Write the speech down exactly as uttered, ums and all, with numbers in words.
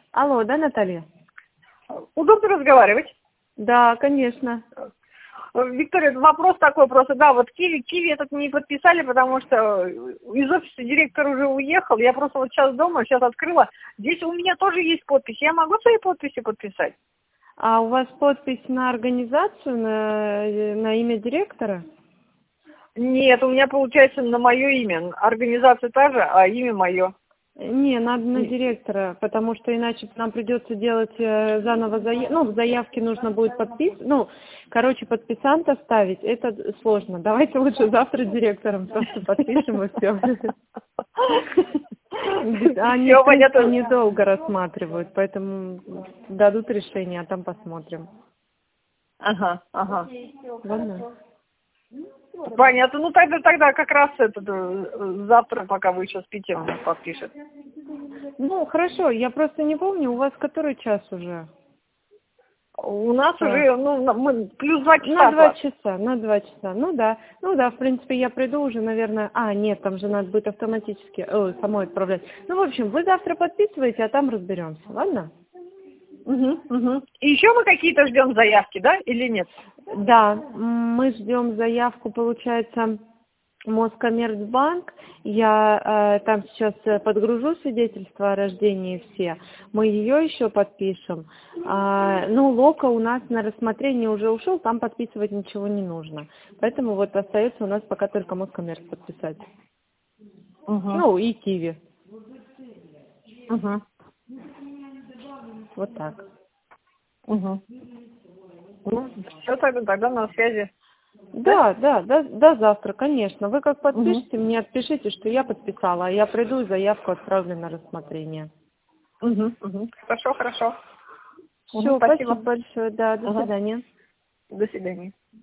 Алло, да, Наталья? Удобно разговаривать? Да, конечно. Виктория, вопрос такой просто. Да, вот Киви, Киви этот не подписали, потому что из офиса директор уже уехал. Я просто вот сейчас дома, сейчас открыла. Здесь у меня тоже есть подпись. Я могу свои подписи подписать? А у вас подпись на организацию, на, на имя директора? Нет, у меня получается на мое имя. Организация та же, а имя мое. Не, надо на директора, потому что иначе нам придется делать э, заново заявку. Ну, в заявке нужно будет подпис, ну, короче, подписанта ставить. Это сложно. Давайте лучше завтра директором просто подпишем и все. Они, в принципе, недолго рассматривают, поэтому дадут решение, а там посмотрим. Ага, ага. Ладно? Понятно. Ну тогда тогда как раз это завтра, пока вы еще спите, он подпишет. Ну, хорошо, я просто не помню, у вас который час уже? У нас да. уже, ну, мы плюс два часа. На два часа, на два часа. Ну да, ну да, в принципе, я приду уже, наверное. А, нет, там же надо будет автоматически, о, самой отправлять. Ну, в общем, вы завтра подписываете, а там разберемся, ладно? Угу, угу. И еще мы какие-то ждем заявки, да, или нет? Да, мы ждем заявку, получается, Москоммерцбанк. Я э, там сейчас подгружу свидетельства о рождении все. Мы ее еще подпишем. А, ну, Лока у нас на рассмотрение уже ушел, там подписывать ничего не нужно. Поэтому вот остается у нас пока только Москоммерц подписать. Угу. Ну, и Киви. Угу. Вот так. Угу. Ну, все тогда, тогда на связи. Да, да, да, до завтра, конечно. Вы как подпишите, Угу. мне отпишите, что я подписала, а я приду и заявку отправлю на рассмотрение. Угу. Угу. Хорошо, хорошо. Все, Угу, спасибо спасибо. большое, да, до Угу. свидания. До свидания.